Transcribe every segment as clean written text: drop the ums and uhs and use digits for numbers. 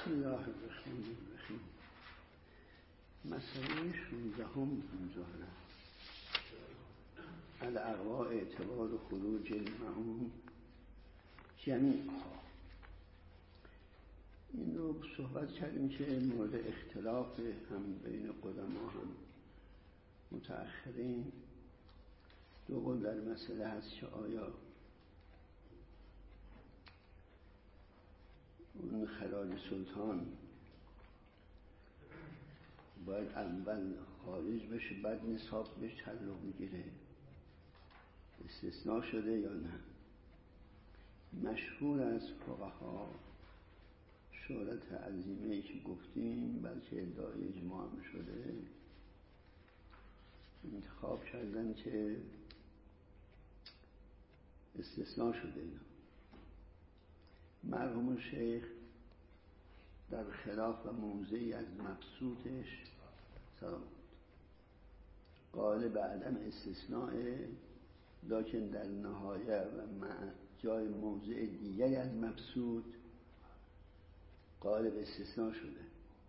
بسم الله الرحمن الرحیم. مسئله 16 اینجا هست. الاقوا اعتبار خروج المعون جمیعها. این رو صحبت کردیم که مورد اختلاف هم بین قدما هم متأخرین دو قول در مسئله هست که آیا اون خراج سلطان باید اول خارج بشه بعد نصاب بهش تعلق میگیره، استثناء شده یا نه؟ مشهور از فقها شهرت عظیمه‌ای که گفتیم بلکه ادعای اجماع هم شده انتخاب کردن که استثناء شده اینا. مرحوم شیخ در خلاف و موضعی از مبسوطش سلام قائل به عدم استثناء، لکن در نهایه و جای موضع دیگری از مبسوط قائل به استثناء شده.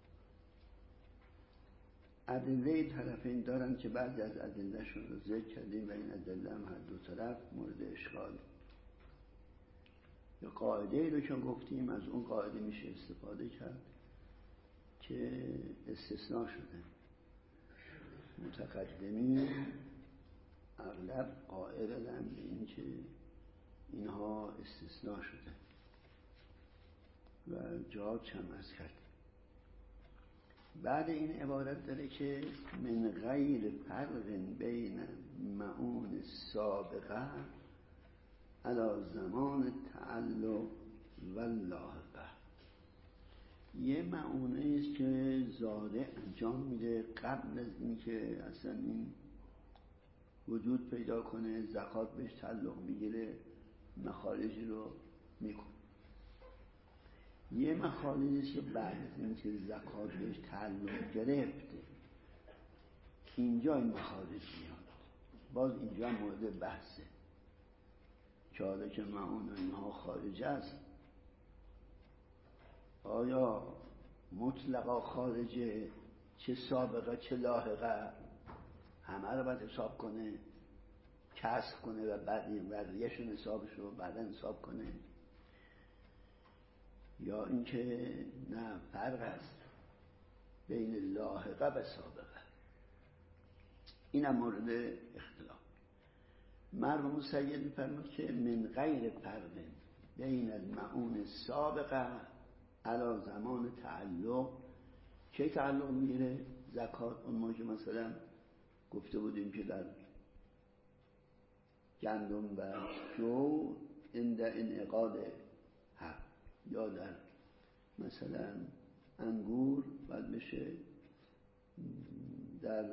ادله طرفین دارن که بعضی از ادلهشون رو ذکر کردیم و این ادله هم هر دو طرف مورد اشکال. یا قاعده‌ای رو که گفتیم از اون قاعده میشه استفاده کرد که استثناء شده. متقدمین اغلب قائلن به این که اینها استثناء شده و جواب چم از کرد. بعد این عبارت داره که من غیر فرق بین معون سابقه علی زمان تعلق و لاحقه. یه معونه است که زاده انجام میده قبل از اینکه اصلا این وجود پیدا کنه، زکات بهش تعلق میگیره، مخارجی رو میکنه. یه مخارجی است که بعد از اینکه زکات بهش تعلق گرفته اینجا این مخارج میاد. باز اینجا مورد بحثه که حالا که معون اینها خارج است آیا مطلقا خارجه، چه سابقه چه لاحقه، همه رو باید حساب کنه، کسب کنه و بعد این بقیه‌شون حسابش رو بعدا حساب کنه، یا اینکه نه فرق است بین لاحقه و سابقه. اینم مورد اختلاف. مرحوم سید می‌فرمود که من غیر فرق بین المعون سابقه علی زمان تعلق. چه تعلق میگیره؟ زکات. اون ما که مثلا گفته بودیم که در گندم و جو عند انعقاد حق، یا در مثلا انگور باید بشه، در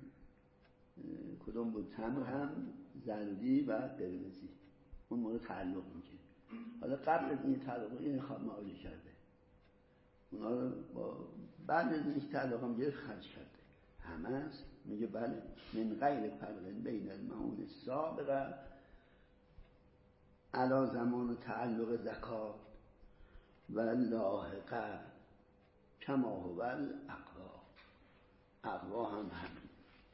کدوم بود تمر هم زردی و قرمزی، اون مورد تعلق میگیره. حالا قبل از این تعلق این خواب معالی کرده، اونا رو با بعد از این تعلق هم گرفت خرج کرده، همه است. میگه بله من غیر فرق بین المعون سابقه علی زمان تعلق زکات و لاحقه کما هو الاقوا. اقوا هم همین.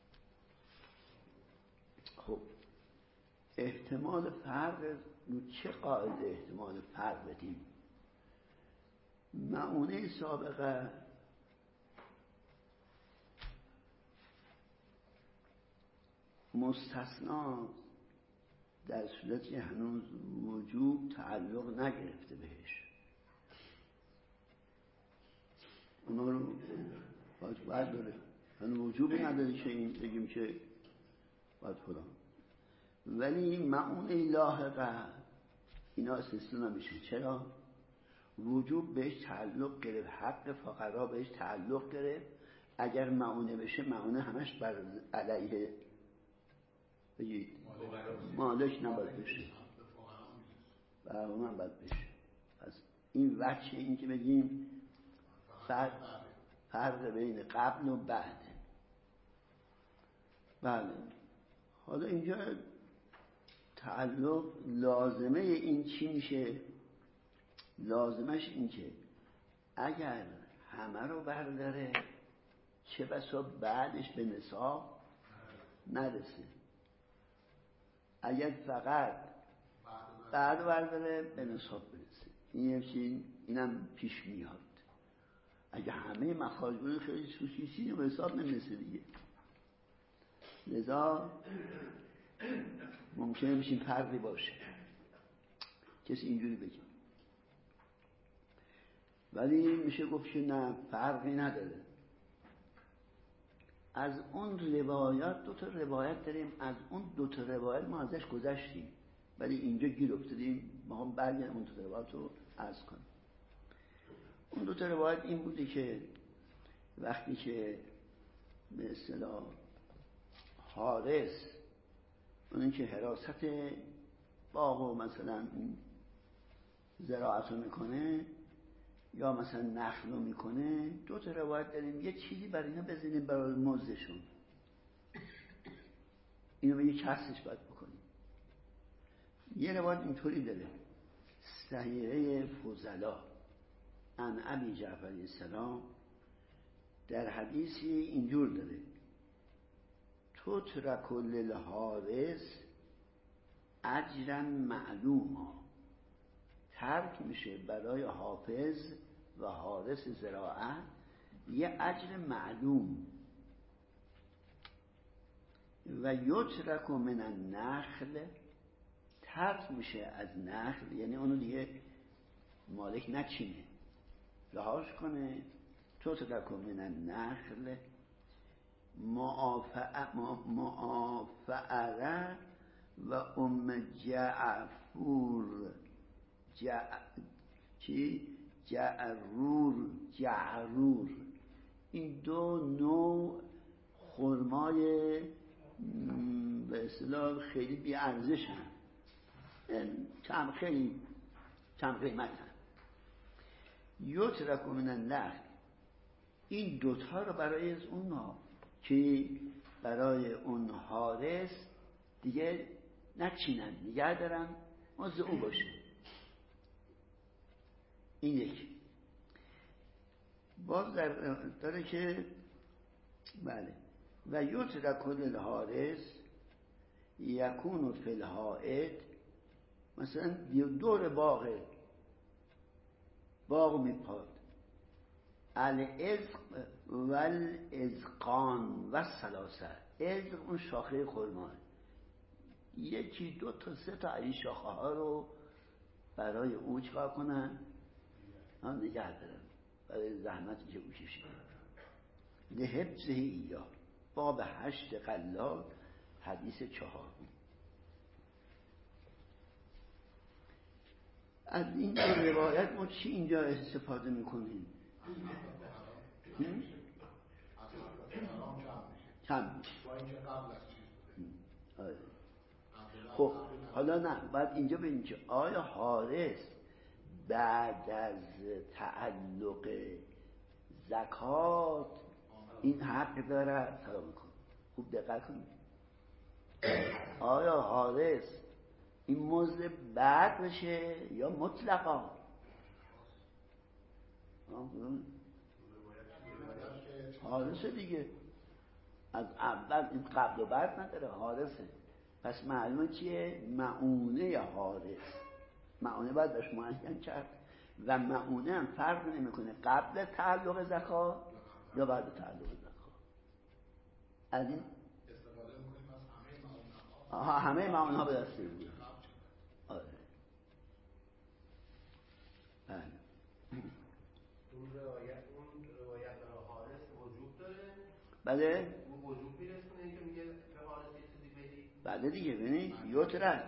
خب احتمال فرق رو چه قاعده احتمال فرق بدیم؟ معونه سابقه مستثنا در صورتی که هنوز وجوب تعلق نگرفته بهش. اونا رو باید داره هنوز وجوبی نداره که این بگیم که باید فلان. ولی معونه لاحقه اینا استثناء نمیشه. چرا؟ وجوب بهش تعلق گرفت، حق فقرا بهش تعلق گرفت. اگر معونه بشه معونه همش بر علیه بگید مالک نباید بشه، بر اون باید بشه. پس این وجه این که بگیم فرق بین قبل و بعد. بله. حالا اینجا تعلق لازمه این چی میشه؟ لازمش این که اگر همه رو برداره چه بسا بعدش به نصاب نرسه، اگر فقط بعد برداره به نصاب برسه. اینم پیش میاد. اگه همه مخارج بود خیلی سوسیسی به حساب نمیرسه دیگه. لذا ممکنه بشین فرقی باشه، کسی اینجوری بگه، ولی میشه گفت که نه، فرقی نداره. از اون روایات 2 تا روایت داریم، از اون 2 تا روایت ما ازش گذشتیم، ولی اینجا گیر افتادیم، ما هم برگردیم اون 2 تا روایت رو عرض کنیم. اون 2 تا روایت این بوده که وقتی که به اصطلاح حارس اون که حراست باغ و مثلا زراعت رو میکنه یا مثلا نخل رو میکنه، 2 تا روایت داریم. یه چیزی برای اینا بزنیم برای مزدشون، اینو به یک کسش باید بکنیم. یه روایت اینطوری داره: سحیره فضلا عن ابی جعفر السلام، در حدیثی اینجور داره: تترک للحارس اجرا معلوما، ترک میشه برای حافظ و حارس زراعت یه اجر معلوم. و یترک من النخل، ترک میشه از نخل، یعنی اونو دیگه مالک نچینه، رهاش کنه. تترک من النخل معافعه و جعفور جعرور. این 2 نوع خرمای به اصطلاح خیلی بی ارزش هم، خیلی کم قیمت هم. یترک من النخل، این 2 تا رو برای اونها که برای اون حارس دیگه نچینن، نگه دارن، مزد او باشه. این یک. باز داره که بله و یترک للحارس یکون فی الحائط، مثلا دور باغ میپاد، العزق و الازقان و الثلاثه. عزق اون شاخه خرما، 1 2 تا 3 تا این شاخه ها رو برای او چکار کنن؟ نگه دارن، برای زحمتی که او کشیده. لحفظه ایاه، باب 8 قلال، حدیث 4. از این روایت ما چی اینجا استفاده میکنیم؟ کم خب حالا نه، باید اینجا ببینیم که آیا حارس بعد از تعلق زکات این حق داره؟ سلام کن، خوب دقت کنید. آیا حارس این مزد بعد بشه یا مطلقا؟ حارسه دیگه، از اول این قبل و بعد نداره، حارسه. پس معلومه چیه؟ معونه حارس. معونه باید بهش معین کرد و معونه هم فرق نمیکنه قبل تعلق زکات یا بعد تعلق زکات. از این استفاده میکنیم از همه معونه ها به دست میاد. آره بله. اون روایت برای حارس وجود داره؟ بله اون وجود میرسونه که میگه به حارس یه چیزی بدی؟ بله دیگه. ببینید یترک،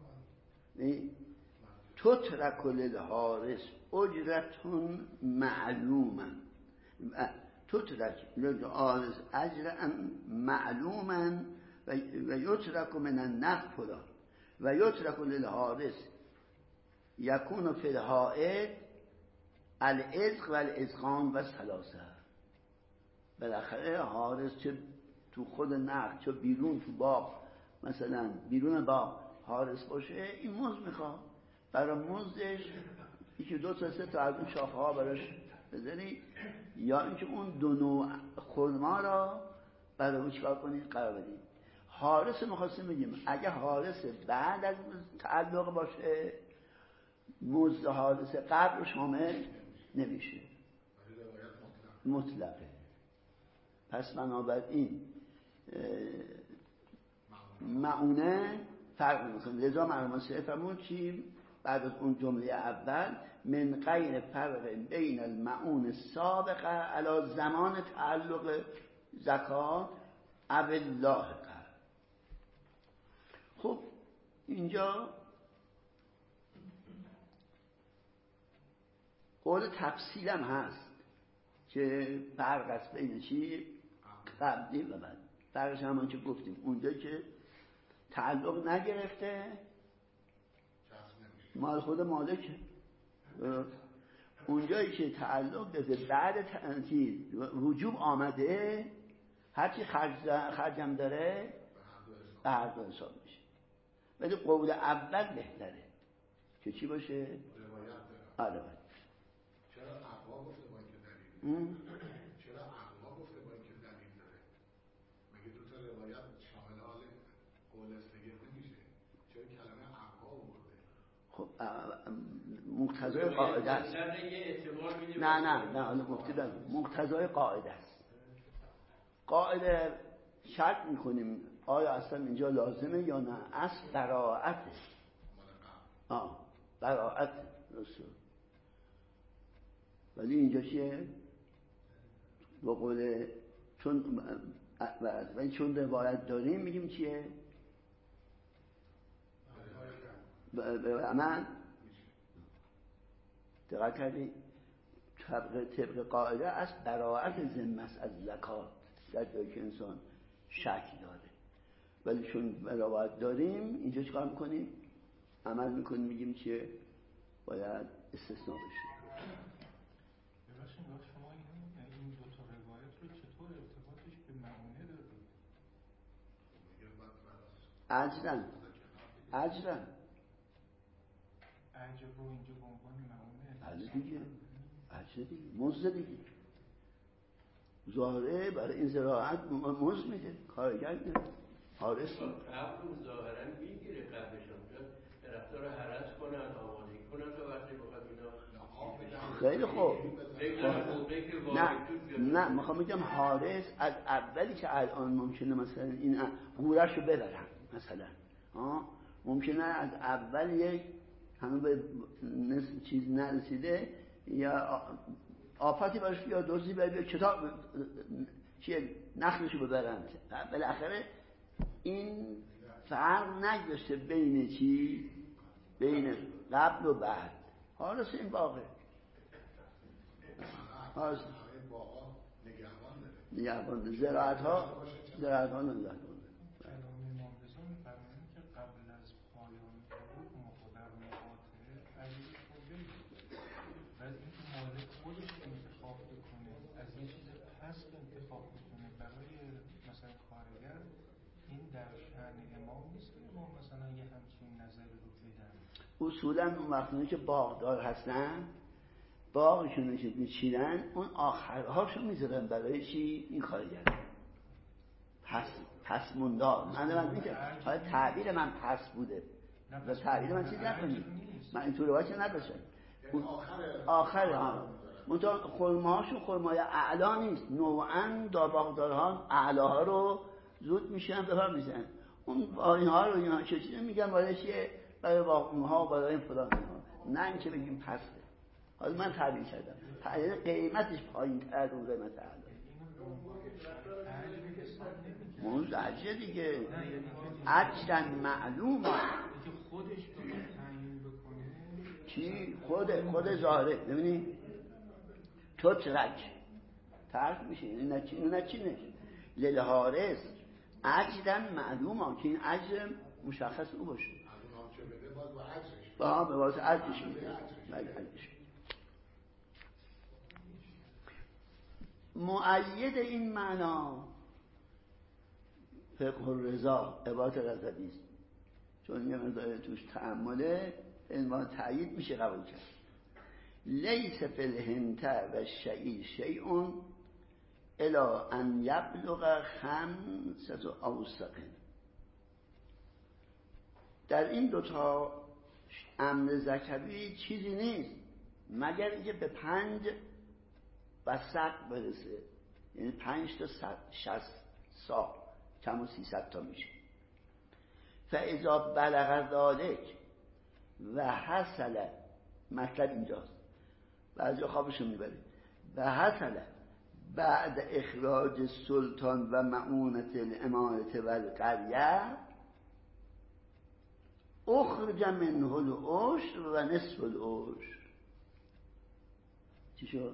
تترک للحارس اجرتون معلوما، تترک للحارس اجرا معلوما و یترک من النخل و یترک للحارس یکون فی الحائط العزق و الازقان و الثلاثه. بالاخره حارس چه تو خود نخل چه بیرون تو باغ، مثلا بیرون باغ حارس باشه، این مزد میخواد. برای مزدش 1 2 تا 3 تا از اون شاخه ها براش بذاری، یا اینکه اون دو نوع خرما را برای اون چیکار کنید قرار بدید. حارس می‌خواستیم بگیم اگه حارس بعد از تعلق باشه مزد حارس قبل رو شامل نمیشه، مطلقه. پس بنابراین معونه فرق میکنه. لذا مرحوم شیخ فرمون چی بعد از اون جمله اول من غیر فرق بین المعون السابقه علی زمان تعلق زکات او اللاحقه. خب اینجا قول تفصیل هم هست که فرق است بین چی قبلی و بعد. فرقش همون که گفتیم اونجا که تعلق نگرفته مال خود مالکه، اونجایی که تعلق داده بعد وجوب آمده هرچی خرجم داره به هر دو حساب میشه. ولی قول اول بهتره که چی باشه؟ آره. چرا اقوا گفته با اینکه دلیل؟ چرا اقوا گفته با اینکه دلیل داره؟ مگه دو تا روایت شامل حال قول استگیر نمیشه؟ چرا کلمه اقوا آورده؟ خب مقتضای قاعده است. نه حالا مفتی بگم مقتضای قاعده است. قاعده شرط میکنیم آیا اصلا اینجا لازمه یا نه. اصل براءته. براءت رسول. ولی اینجا چیه؟ با قول چون روایت داریم میگیم چیه؟ به عمل دقیق کردی؟ طبق قاعده است براءت ذمه است از زکات در جایی که انسان شک داره. ولی چون روایت داریم اینجا چیکار میکنیم؟ عمل میکنیم، میگیم که باید استثناء بشه. شما این دو تا روایت رو چطور ارتباطش به معونه دارید؟ اجرن اجر رو اینجا به عنوان معونه بله دیگه، اجر دیگه، مزد دیگه. ظاهره برای این زراعت مزد میده، کارگر میده، حارس میده. قبل ظاهرا میگیره قبلشون طرفدار هرس کنن آمادگی کنن تا وقتی بخواد اینا خیلی خوب. نه میخوام بگم حارس از اولی که الان ممکنه مثلا این قورش رو ببرن مثلا ممکنه از اول یک همه به چیز نرسیده یا آفاتی باشه یا دوزی بره کتاب چیه نخلشو ببرن. بالاخره این فرق نگذاشته بین چی؟ بین قبل و بعد. حارس این باغه، حارس نگهبان داره، زراعت ها نگهبان داره. کلام امام رضا می‌فرمایند که قبل از پایان حقوق مقدر مقاطعه عزیز خودی و اینکه مالک خودش انتخاب بکنه از یه چیز پس انتخاب بکنه برای مثلا کارگر، این در شأن امام نیست که امام مثلا یه همچین نظری رو بدن. اصولا اون وقتی که باغدار هستن باغشون رو میچینن اون آخرهاشو میذارن برای چی؟ این کارگر پس موندار. من میگم حالا تعبیر من پس بوده و تعبیر من چیز نکنید، من این طور واقعی نداشتم. آخر منطقه خرماهاشون خرمای اعلا نیست، نوعا باغدارها اعلاها رو زود میشن بفر میزن اون اینها رو اینا چه چیزی میگن برای چیه؟ برای واقعونها و برای فلان ها، نه اینکه بگیم پسته. حالا من تعبیر کردم قیمتش پایین تر از اون قیمت اعلا موز عجیه دیگه. اجرن معلوم خودش تعیین بکنه چی؟ خود ظاهره. ببینی ترک میشه این نچینه للحارس اجرن معلوم که این اجر مشخص او باشه. با به واسه اجرش میده. مؤید این معنا فقه الرضا عبارت رضوی است، چون یه مقدار توش تأمله عنوان تأیید میشه قبول کرد. لیس فی الهنته و الشعیر شیء الی ان یبلغ 5 اوسق. در این دوتا امر زکوی چیزی نیست مگر اینکه به 5 وسق برسه، یعنی 5 تا 60 سا، کم و 300 تا میشه. فاذا بلغ ذلک و حصل، مطلب اینجاست، بعضی خوابشون میبره، و حصل بعد اخراج سلطان و معونت الامارت و القریه اخرج منه العشر و نصف العشر. چی شد؟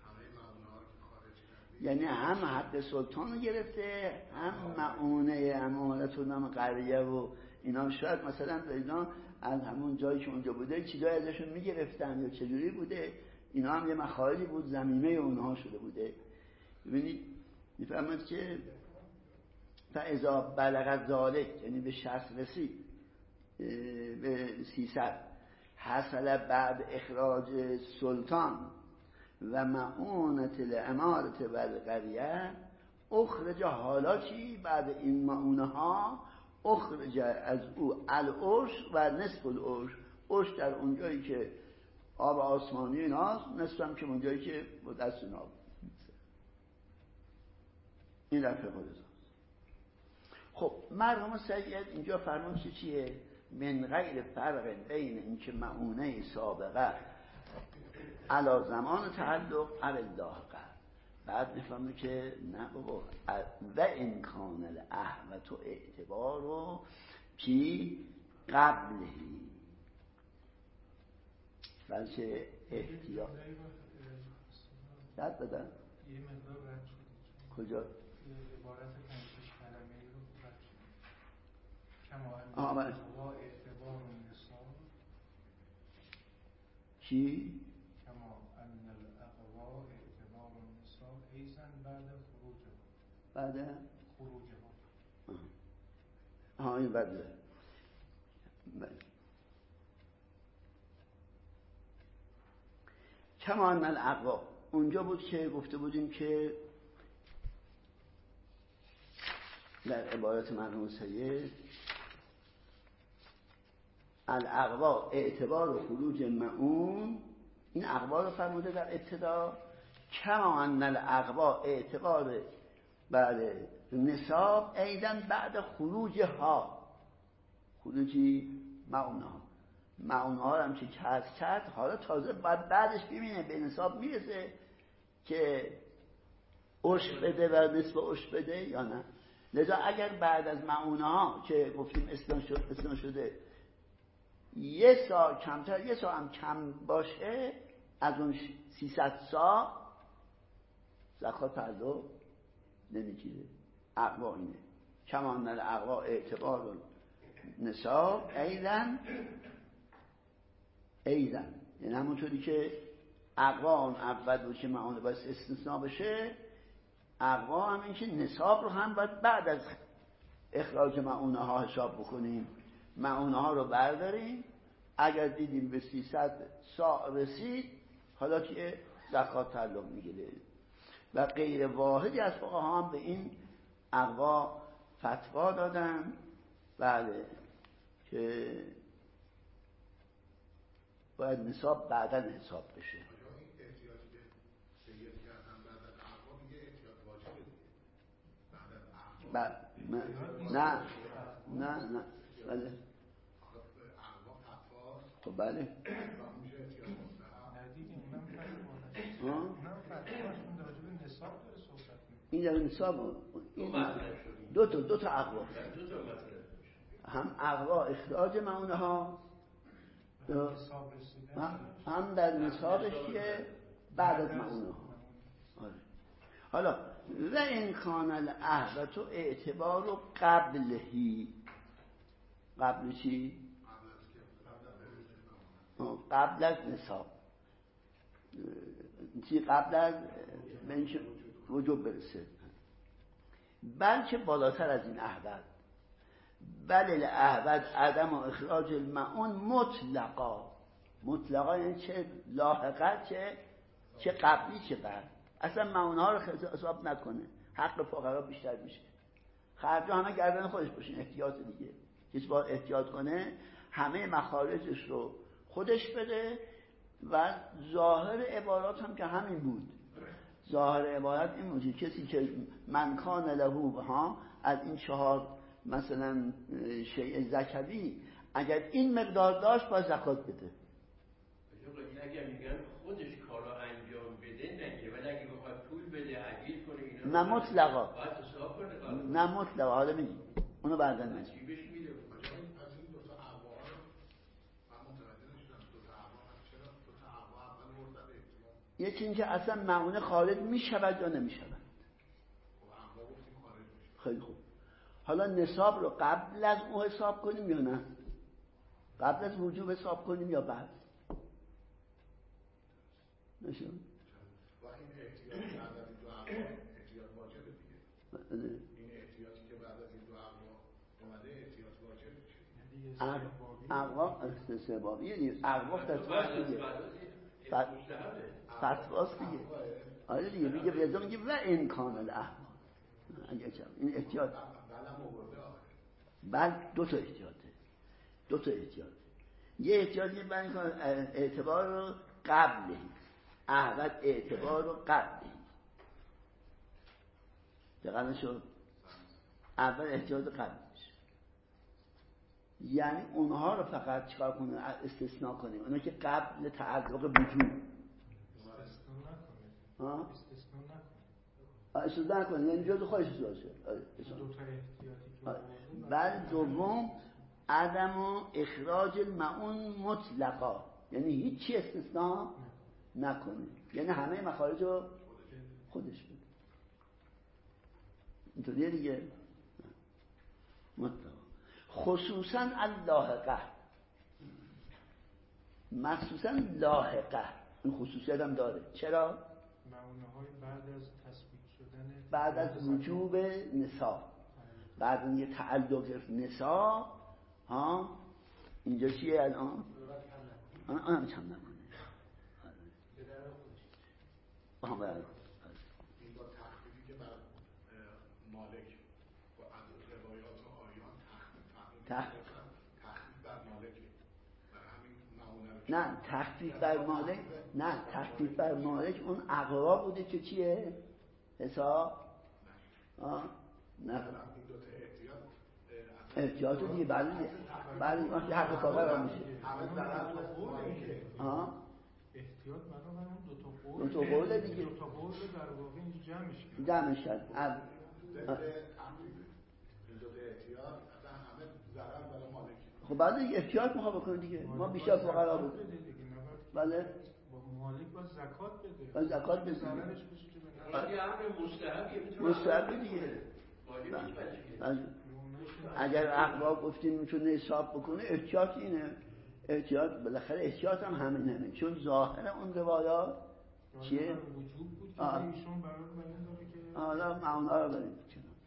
یعنی هم حق سلطان رو گرفته، هم معونه امارت و نام قریه و اینا. شاید مثلا اینا از همون جایی که اونجا بوده چیزای ازشون میگرفتن یا چجوری بوده، اینا هم یه مخارجی بود، زمینه اونها شده بوده. ببینید میفهمد که فاذا بلغ ذلک، یعنی به 60 رسید، به 300 حصل بعد اخراج سلطان و معونت الامارت و القریه اخرج، حالا چی؟ بعد این معونه ها اخرج از او العشر و نصف العشر. عشر در اونجایی که آب آسمانی ایناست، نصف هم که اونجایی که با دست اون آب. این در فقه رضاست. خب مرحوم سید اینجا فرمون که چیه؟ من غیر فرق بین این که معونه سابقه علا زمان تعلق لاحقه. بعد میفهمه که نه بابا، و امکان الاحوت و اعتبار و کی قبلهی، بلکه احتیاط داد بدن یه مقدار رد شدید. کجا؟ عبارت 5 کلمه رو رد شدید. کما ان اعتبار و نصاب. چی؟ کما ان الاقوا اعتبار و نصاب ایضا بعد خروجه. بعد خروجه این بعده. کما ان الاقوا، اونجا بود که گفته بودیم که در عبارت مرحوم سید الاقوا اعتبار و خروج معون، این اقوا رو فرموده در ابتدا. کما ان الاقوا اعتبار بعد نصاب ایضا بعد خروج ها، خروجی معون ها. معون ها هم که کرد حالا تازه بعدش ببینه به نصاب میرسه که عشر بده و نصف عشر بده یا نه. لذا اگر بعد از معونه ها که گفتیم اسلام شده یه سا کمتر، یه سا هم کم باشه از اون 300 سا، زکات تعلق نمیگیره. اقوا اینه، کما ان الاقوا اعتبار نصاب ایضا، یعنی همونطوری که اقوا اون اول بود که معونه باید استثناء بشه، اقوا هم این که نصاب رو هم باید بعد از اخراج معونه ها حساب بکنیم. معونه ها رو برداریم، اگر دیدیم به 300 سا رسید حالا که زکات تعلق میگیره. و غیر واحدی از فقها هم به این اقوا فتوا دادن، بله، که باید نصاب بعدا حساب بشه. این احتیاطی که سید کردن بعد از اقوا میگه احتیاط واجبه دیگه. بعد از اقوا نه بله. اقوا فتوا. خب بله. میشه احتیاط ندیدیم. اونم فتواش راجع به نصاب داره صحبت میکنه. این در نصاب دو تا اقوا، هم اقوا اخراج معونه ها، هم در نصابش که بعد از معونه ها. حالا و این کان الاحوت و اعتبار و قبلهی، قبل چی؟ قبل از نصاب، چی قبل از منش وجوب برسه، بلکه بالاتر از این احوت. بل الاحوت عدم و اخراج المعون مطلقا، مطلقا یعنی چه لاحقه چه قبلی چه بعد. اصلا معونه ها رو حساب نکنه، حق فقرا بیشتر میشه. خرجا همه گردن خودش باشین، احتیاط دیگه. کسی باید احتیاط کنه، همه مخارجش رو خودش بده. و ظاهر عبارات هم که همین بود. ظاهر عبارت این بود کسی که من کان له ها از این 4 مثلا شیء زکوی اگر این مقدار داشت باید زکات بده. اگر میگن خودش کارا انجام بده نگیره، ولی اگه بخواد پول بده اجیر کنه اینا نه مطلقا، باید حساب کنه. نه مطلقا. حالا میگی اونو بعداً میگی. چی بهش میده؟ از این 2 تا اقوا رو من متوجه نشدم. 2 تا اقوا چرا 2 تا اقوا اول مرتبط احتیاط؟ یکی این که اصلا معونه خارج میشود یا نمیشود. خب اقوا گفتیم خارج میشه. خیلی خوب. حالا نصاب رو قبل از اون حساب کنیم یا نه؟ قبل از وجوب حساب کنیم یا بعد؟ نشون؟ و این احتیاط بعد از این 2 اقوا احتیاط واجبه دیگه. این احتیاطی که بعد از این 2 اقوا اومده احتیاط واجب میشه. اقوا استحبابیه دیگه. اقوا فتواست دیگه. فتواست دیگه. آره دیگه میگه بهزا میگه و امکان الاحوال. اگه چم این احتیاط بعد 2 تا احتیاطه. 2 تا احتیاط. یه احتیاطی بند کن اعتبار رو قبل احوال، اعتبار رو قبل دقیقا شد. اول احتیاط قبلش یعنی اونها رو فقط چکار کنه؟ استثناء کنیم. اونها که قبل تعلق وجود استثناء نکنه، یعنی جز خودش باشه. بعد دوم عدم و اخراج المعون مطلقا، یعنی هیچی استثناء نکنه، یعنی همه مخارج رو خودش بده. اینطوریه دیگه. مطلقا خصوصا اللاحقه، مخصوصا لاحقه این خصوصیت هم داره. چرا؟ معونه های بعد از تثبیت شدن، بعد از وجوب نصاب، بعد از یه تعلق نصاب ها. اینجا چیه الان؟ آنم چند نکنه این با تخفیفی که بر مالک با روایات و آیان تخفیف بر مالکه، برای همین معونه نه تخفیف بر مالک، نه تخفیف بر مالک اون اقوا بوده که چیه؟ حساب نه این 2 تا احتیاط دیگه. بعد وقتی حق فاقر هم میشه همه ضرر تو مالکه. احتیاط برای من 2 تا قول دیگه. 2 تا قول در واقع اینجا جمعش کرد. این 2 تا احتیاط اصلا همه ضرر برای مالکه. خب بعد دیگه احتیاط میخواد بکنه دیگه. ما بیشتر فقرا بود. بله با مالک باید زکات بده. باید زکات بده. ضررش بشه که یه امر مستحبیه. مستحبی دیگه. اگر اقوا گفتیم میتونه حساب بکنه، احتیاط اینه. احتیاط بالاخره احتیاط هم همینه، چون ظاهر اون روایات چیه؟ وجود بود که ایشون برای بیان داره که حالا معنا رو بریم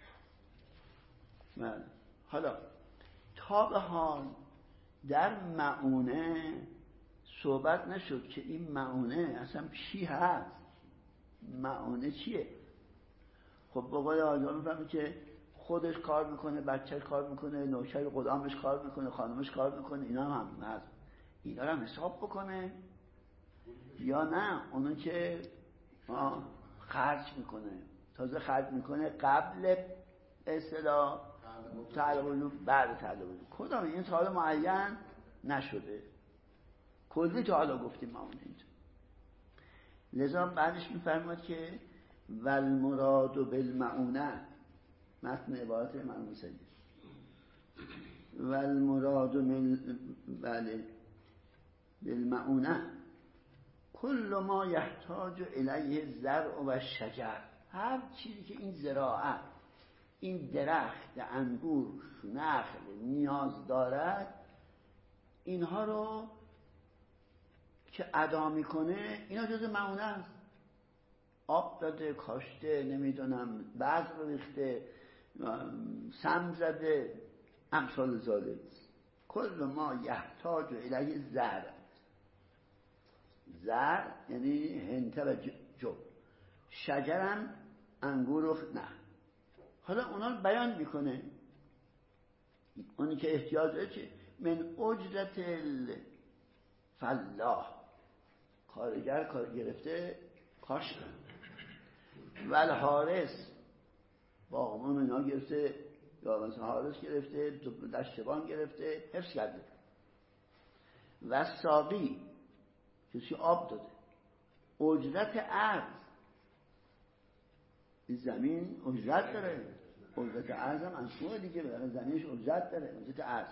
کنم. حالا تا به حال در معونه صحبت نشد که این معونه اصلا چی هست. معونه چیه؟ خب با قول آجا میفهمه که خودش کار میکنه، بچهش کار میکنه، نوکر غلامش کار میکنه، خانمش کار میکنه، اینا هم هست. اینا رو هم حساب بکنه یا نه اونو که خرج میکنه، تازه خرج میکنه قبل اصطلاح تعلق بعد تعلق. کدام این سال معین نشده، کلی تا حالا گفتیم ما اینجا. لذا بعدش میفرماد که والمراد بالمعونه، متن عبارت امام موسوی، والمراد بله بالمعونه کل ما یحتاج الیه زرع و شجر، هر چیزی که این زراعت، این درخت انگور نخل نیاز دارد، اینها رو که ادا میکنه اینا جز معونه است. آب داده، کاشته، نمیدونم بذر ریخته، سم زده، امثال ذالک. کل ما یحتاج الیه زرع، زر یعنی هنته و جو، شجرم انگور و نه. حالا اونا رو بیان میکنه. اونی که احتیاج داره چه؟ من اجرت الفلاح، کارگر کار گرفته کاش کنه، والحارس باغبان اینا گرفته، یا مثلا حارس گرفته، دشتبان گرفته، حفظ کرده. و ساقی کسی آب داده. اجرت ارض، این زمین اجرت داره، اجرت ارض هم انسوه دیگه، برای زمینش اجرت داره، اجرت ارض.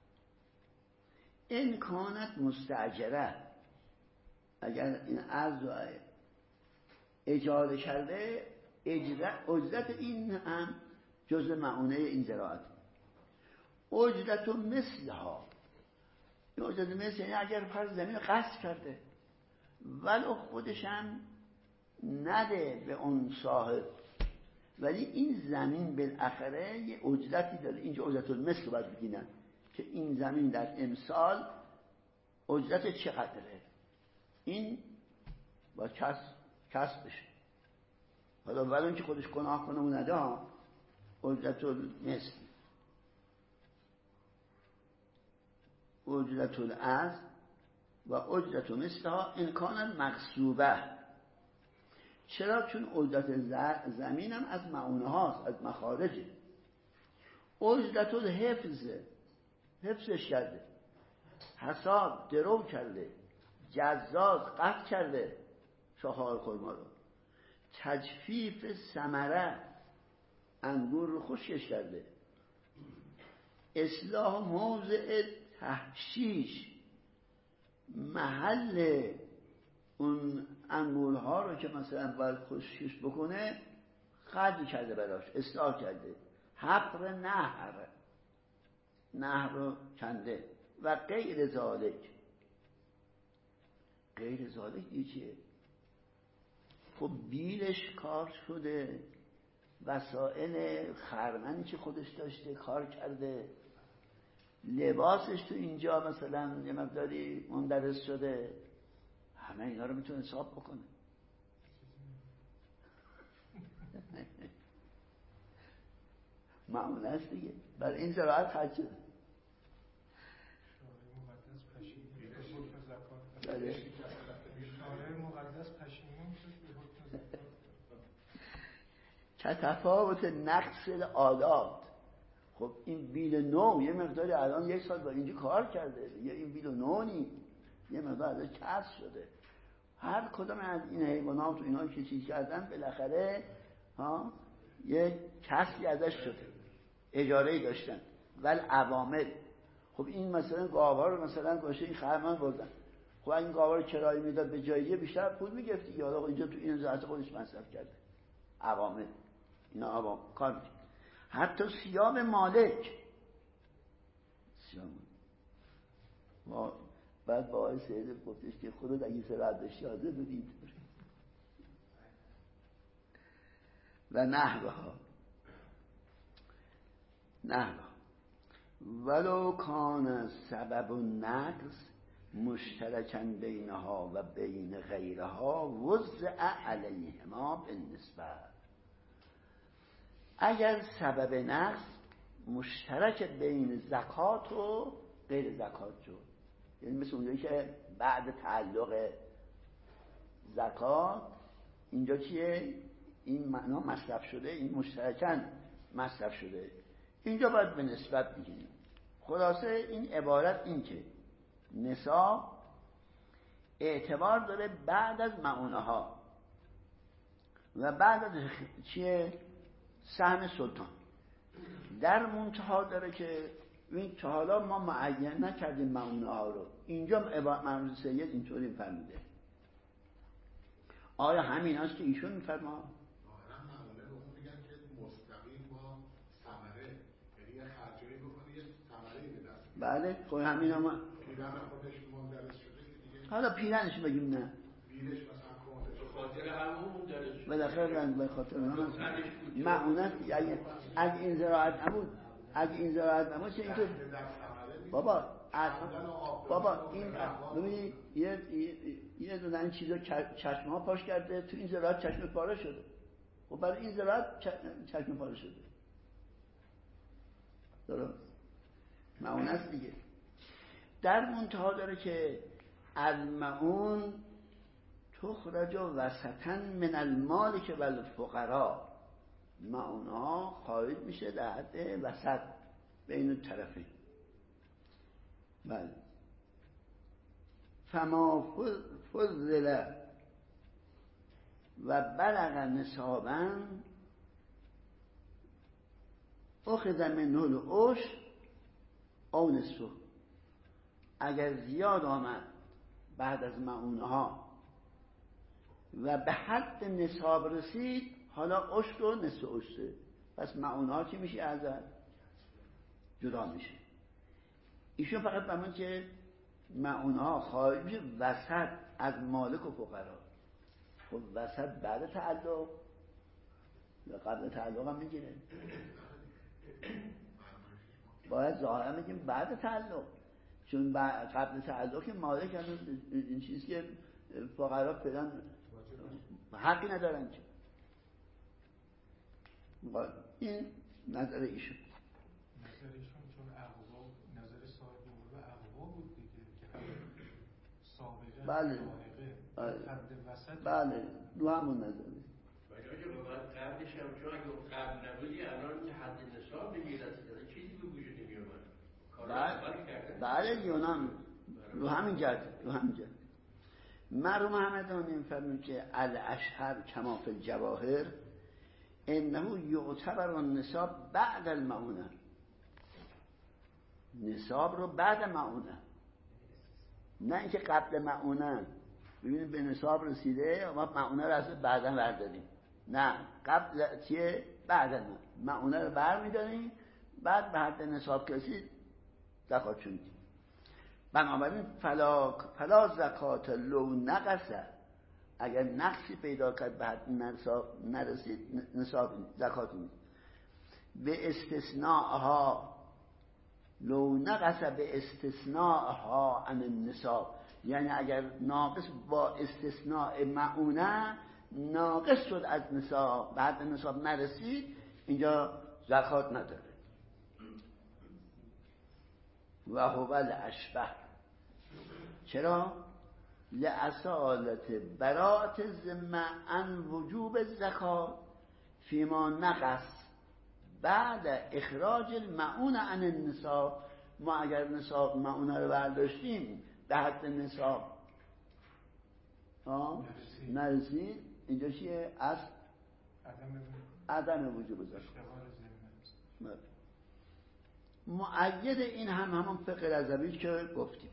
این کانت مستاجره، اگر این ارض رو اجاره کرده، اجرت این هم جزء معونه این زراعت. اجرت مثلها، این اجرت مثل یعنی اگر فرض زمین قصد کرده ولو خودش هم نده به اون صاحب، ولی این زمین بالاخره یه اجرتی داره. اینجا اجرت المثل باید بگینن که این زمین در امسال اجرت چقدره، این با کسب بشه. حالا ولو اینکه خودش گناه کنه و نده ها، اجرت المثل، اجرت الارض و اجرت مثلها این کان مغصوبه. چرا؟ چون اجرت زمین هم از معونه هاست، از مخارجه. اجرت الحفظ، حفظش کرده، حساب درو کرده، جزاز قطع کرده شاخه‌های خرما رو، تجفیف ثمره انگور رو خشکش کرده، اصلاح موضع تحشیش، محل اون انگورها رو که مثلا باید خشکش بکنه خرج کرده، براش اصلاح کرده، حفر نهر رو کنده و غیر ذالک. غیر ذالک دیگه چیه؟ خب بیلش کار شده، وسائل خرمنی که خودش داشته کار کرده، لباسش تو اینجا مثلا یه مقداری مندرس شده، همه اینا رو میتونه حساب بکنه. معمول است دیگه، برای این زراعت خرج شده. تفاوت نقص العادات. خب این بیل نو یه مقداری الان یک سال با اینجا کار کرده، یه این بیل نو نی یه مقدار ازش کسب شده. هر کدام از این حیوانات و اینا که چیز کردن بالاخره یه کسبی ازش شده، اجاره‌ای داشتن. ول عوامل، خب این مثلا گاوها رو مثلا گوشه این خرمن بردن، خب این گاوها رو کرایه میداد به جاییه بیشتر پول میگفتی، یا اینجا تو این زراعت خودش مصرف کرده. عوامل اینا عوام کار میکنه. حتی سیام مالک، ما بعد با آقای سید گفتش که خودت اگه زراعت داشتی حاضر بودید و نحوها ولو کان سبب النقص مشترکا بینها و بین غیرها وضع علیهما بالنسبه. اگر سبب نقص مشترک بین زکات و غیر زکات شد، یعنی مثل اونجایی که بعد تعلق زکات اینجا چیه؟ این معنا مصرف شده، این مشترکاً مصرف شده، اینجا باید به نسبت بگیریم. خلاصه این عبارت این که نصاب اعتبار داره بعد از معونه ها و بعد از چیه؟ سهم سلطان. در منتها داره که این تا حالا ما معین نکردیم معونه ها رو، اینجا مرحوم سید اینطوری فرموده. آیا همین هست که ایشون میفرما؟ ظاهرا معونه رو اون میگن که مستقیم با ثمره، یعنی یه خرجی بکنی یه ثمره به دست. بله خب همین هم پیرن خودش مندرس شده که دیگه، حالا پیرنش بگیم نه بیلش مثلا کنده به خاطر همون مندرس شده. بالاخره به خاطر معونه. اگه این زراعت نبود، چه اینطور بابا بابا این ببینید یه دونه این چیزا چشم ها پاش کرده، تو این زراعت چشم پاره شده. خب برای این زراعت چشم پاره شده. درست معون است دیگه. در منتها داره که المعون تخرج وسطا من المالک و الفقراء، معون ها خارج میشه در حد وسط بین طرفین. بله. فما فضل و بلغ نصابا اخذ منه العشر او نصفه، اگر زیاد آمد بعد از معونها و به حد نصاب رسید، حالا عشر و نصف عشره، پس معونها چی میشه؟ ازش جدا میشه. ایشون فقط بمون که معونها خارج میشه وسط از مالک و فقرا. خب وسط بعد تعلق یا قبل تعلق هم میگیره؟ باید ظاهرا بگیم بعد تعلق، چون قبل تعلق مالک هم این چیزی که فقرا فعلا حقی ندارن. این نظر ایشون. نظر ایشون چون اقوا، نظر صاحب و اقوا بود دیگه که سابقه بله حد وسط. بله دو همون نظره. ولی آجا باید قبلش هم، چون اگه قبل نبودی الان که حد نصاب نمیرسید چیزی به وجود نمیومد. بله یونان رو همین جد مرحوم همدانی میفرمون که الاشهر کما فی الجواهر انه یعتبر النصاب بعد المعونه، نصاب رو بعد معونه، نه اینکه قبل معونه. ببینید به نصاب رسیده ما معونه رو از بعدا برداریم، نه قبل چیه؟ بعد معونه رو برمیداریم، بعد به حد نصاب رسید زکات میدیم. بنابراین فلا زکات لو نقصه، اگر نقصی پیدا کرد به حد نصاب نرسید نصاب زکات میدیم. به استثناءها لو نقص به استثناءها عن النصاب، یعنی اگر ناقص با استثناء معونه ناقص شد از نصاب، بعد نصاب نرسید، اینجا زکات نداره. و هو الاشبه. چرا؟ لأصالت براءت الذمه عن وجوب الزکات فیما نقص بعد اخراج المعون عن النصاب. ما اگر نصاب معونه رو برداشتیم به حد نصاب نرسید، اینجا چیه؟ از عدم وجوب زکات. مؤید این همون فقه رضوی که گفتیم.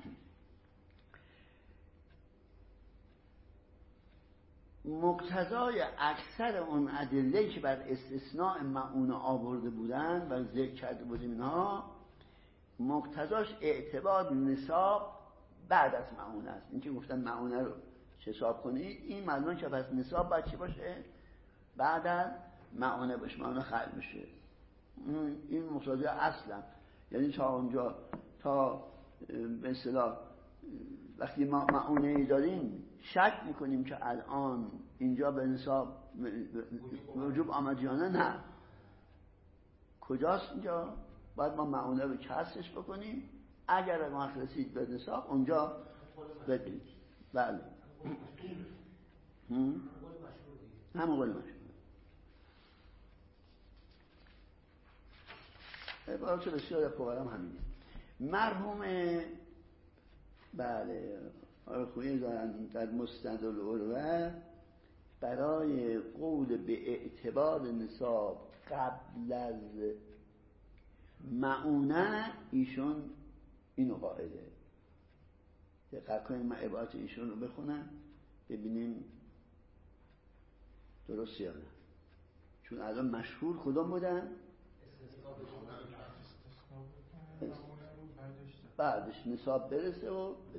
مقتضای اکثر اون ادله که بر استثناء معونه آورده بودن و ذکر کرده بودیم اینها، مقتضاش اعتبار نصاب بعد از معونه است. این که گفتن معونه رو حساب کنید، این معلومه که پس نصاب باید چی باشه؟ بعد از معونه باشه، معونه خرج میشه. این مقتضای اصلا، یعنی تا اونجا تا به اصطلاح وقتی ما معونه داریم شک میکنیم که الان اینجا به نصاب وجوب آمد یا نه، کجاست اینجا؟ باید ما معونه رو کسرش بکنیم، اگر ما رسید به نصاب اونجا بدیم. بله همون قول مشهور. عبارت بسیار فقرا هم همینه. مرحوم بله خویی دارن در مستند العروه برای قول به اعتبار نصاب قبل از معونه ایشون اینو قائله. دقت کنیم من عبارت ایشون رو بخونم ببینیم درست یا نه، چون الان مشهور کدوم بودن؟ بعدش نصاب برسه و بده.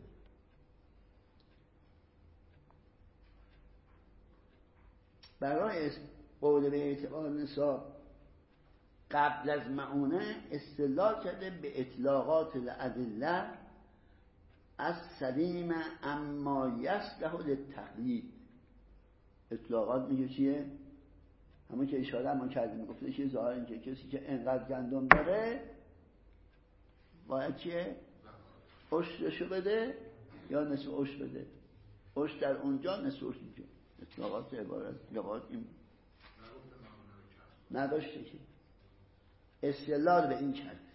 برای قول به اعتبار نصاب قبل از معونه استدلال کرده به اطلاقات الادله از سلیم اما یصلح للتقلید. اطلاقات میگه چیه؟ همون که اشاره ما کردیم، گفته چیه ظاهر اینکه کسی که انقدر گندم داره باید چیه؟ عشرشو بده یا نصف عشر بده. عشر در اونجا، نصف عشر اینجا. اطلاقات عبارت این نداشته که استدلال به این کرد.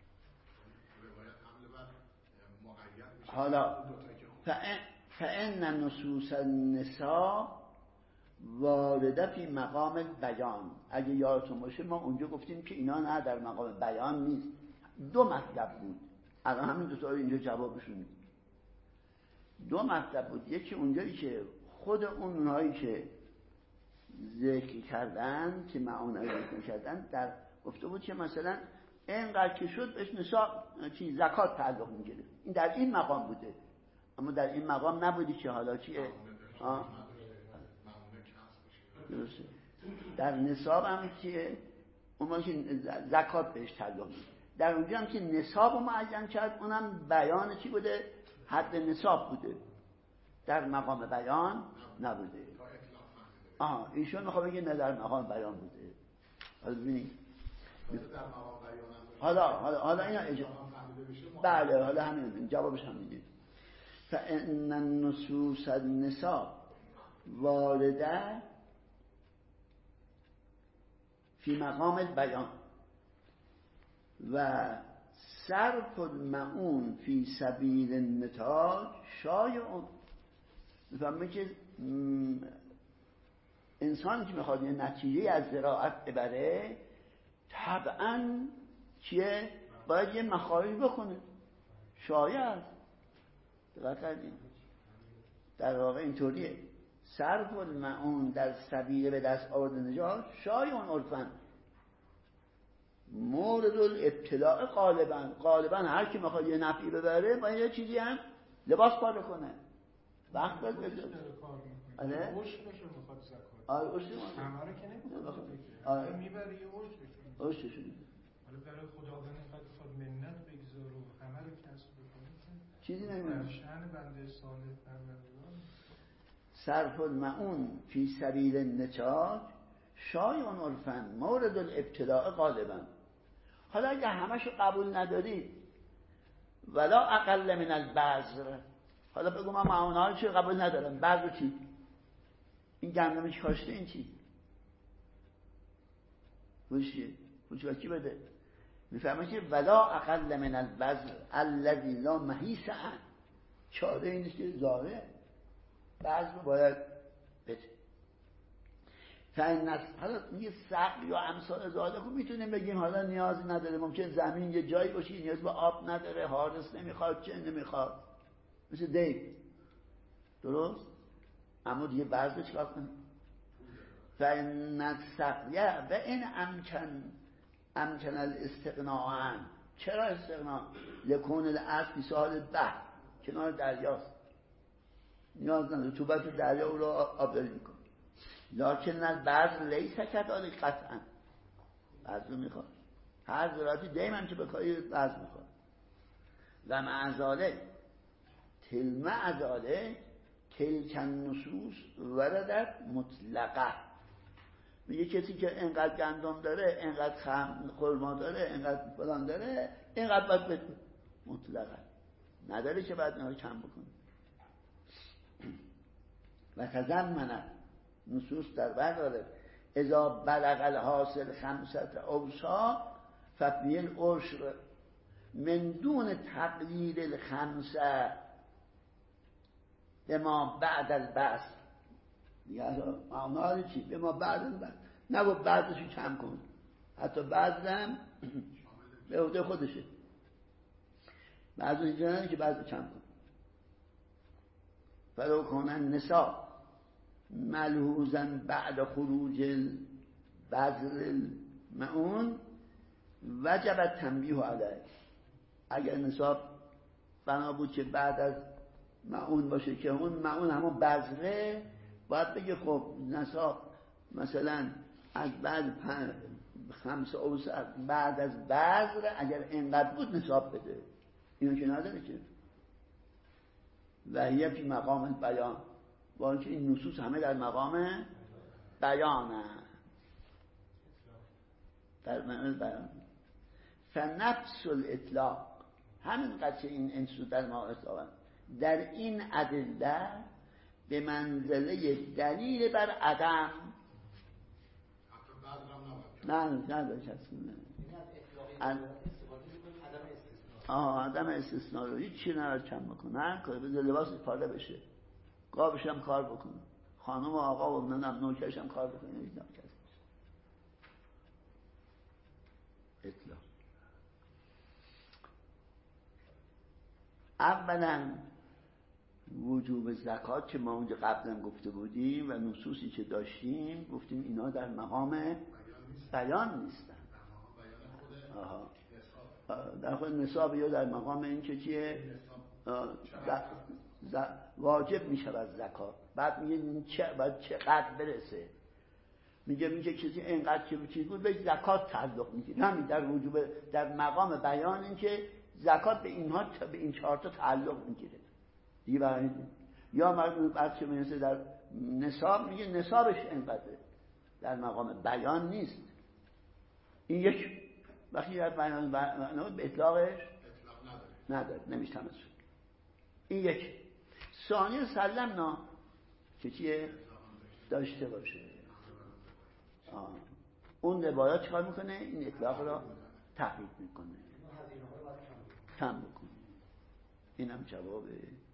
حالا فإن نصوص النساء وارده فی مقام بیان. اگه یادتون باشه ما اونجا گفتیم که اینا نه در مقام بیان نیست، دو مطلب بود. الان همین دو تا اینجا جوابشون میدیم. دو مطلب بود. یکی اونجایی که خود اونهایی که ذکر کردن که معونه ذکر کردن در گفته بود که مثلا اینقدر که شد بهش نصاب زکات تعلق میگیره. این در این مقام بوده، اما در این مقام نبودی که حالا چیه درسته. در نصاب هم که اون که زکات بهش تعلق میگیره. در اونجا هم که نصاب رو معین کرد، اونم بیان چی بوده؟ حد نصاب بوده، در مقام بیان نبوده. ایشون میخواد بگه نه در مقام بیان بوده. حالا ببینید حالا اینا بله، حالا همین جوابش هم میدید. فإن النصوص النساء وارده فی مقام البیان و صرف المعون فی سبیل النتاج شایع. میفهمه که انسانی که میخواد یه نتیجه از زراعت ببره طبعا چیه؟ باید یه مخارج بکنه. شایع است. دقت کردیم؟ در واقع اینطوریه. صرف المعون در سبیل به دست آوردن نجات شایع عرفاً مورد الابتلاء غالباً هر کی میخواد یه نفعی ببره باید یه چیزی هم لباس پاره کنه، وقت باید بذاره. آره عشق بشه میخواد زکات. آره عشق همه رو که نمیخواد. آره میبره یه عشق بشه. عشقشون حالا برای خداوند بخواد منت بگذاره و همه رو کسب بکنه چیزی نمیشه. در شأن بنده صالح پروردگار صرف المعون فی سبیل النجات شایع عرفاً مورد الابتلاء غالباً. حالا اگه همشو قبول نداری ولا اقل من البذر، حالا بگو من معونه‌ها چی قبول ندارم، بذر چی؟ این گندمی که کاشته این چی؟ پوچی کی بده؟ میفهمه که ولا اقل من البذر الذی لا محیص عنه. چاره این نیست که ظاهره بذر باید بده. حالا یه سقل یا امثال ذالک رو میتونیم بگیم حالا نیازی نداره، ممکن زمین یه جایی باشه نیاز به آب نداره، حارس نمیخواد، چه نمیخواد، مثل دیگ، درست؟ اما دیگه بذر چیکار کنیم؟ فإن السقیه و این امکن الاستغناء عنه. چرا استغناء؟ لکون الارض فی ساحل البحر، کنار دریاست، نیاز نداره، تو بحر دریا او رو آبداری میکنه. لکن البذر لیس کذالک قطعا. بذر میخواد، هر زراعتی دائما که بکاری بذر میخواد. و مع ذلک تلک النصوص وردت مطلقه. میگه کسی که اینقدر گندم داره، اینقدر خرما داره، اینقدر فلان داره، اینقدر باید بده، مطلقه، نداره که بعد اینا رو کم بکنه. و تضمن نصوص در برداره اذا بلغ الحاصل 5 اوساق ففی العشر من دون تقلیل الخمسه به ما بعد البعث. دیگه معنا چی؟ به ما بعد البعث، نگو بعدشو کم کن، حتی بعدم به عهده خودشه، بعضی اینجا نه که بعد کم کن. فلو کنن نساء ملحوظا بعد خروج بذر المعون وجب تنبیه علیه. اگر نصاب بنا بود که بعد از معون باشه که اون معون همون بذره، باید بگه خب نصاب مثلا از بعد 5 اوسق بعد از بذر اگر اینقدر بود نصاب بده، اینو که نداره که. و هی فی مقام بیان، با اینکه این نصوص همه در مقام بیانه، در مقام بیان. فنفس الاطلاق، همین قضیه این انسو در مقام اطلاق در این ادله به منزله دلیل بر عدم. نه عدم استثناء رو هیچ چی نرد کم بکنن، که بذار لباس پاره بشه، قابش هم کار بکنه، خانم و آقا و نوکرش هم کار بکنه، هیچ نوکر اطلاق. اولا وجوب زکات که ما اونجا قبلا گفته بودیم و نصوصی که داشتیم گفتیم اینا در مقام بیان نیستن. در خود نصاب یا در مقام این که چیه واجب می شود زکات. بعد میگه چقدر برسه، میگه کسی اینقدر که چیز بود به زکات تعلق میگیره. همین در وجوب در مقام بیان این که زکات به اینها به این 4 تا تعلق میگیره دیگه. یا بعد که میرسه در نصاب میگه نصابش اینقدره، در مقام بیان نیست. این یک وقتی در بیان به اطلاقش نداره، نمیشه تمسک. این یک. ثانی سلمنا که چیه داشته باشه. اون روایات چیکار میکنه؟ این اطلاق را تقیید میکنه، کم بکنه. اینم جوابه.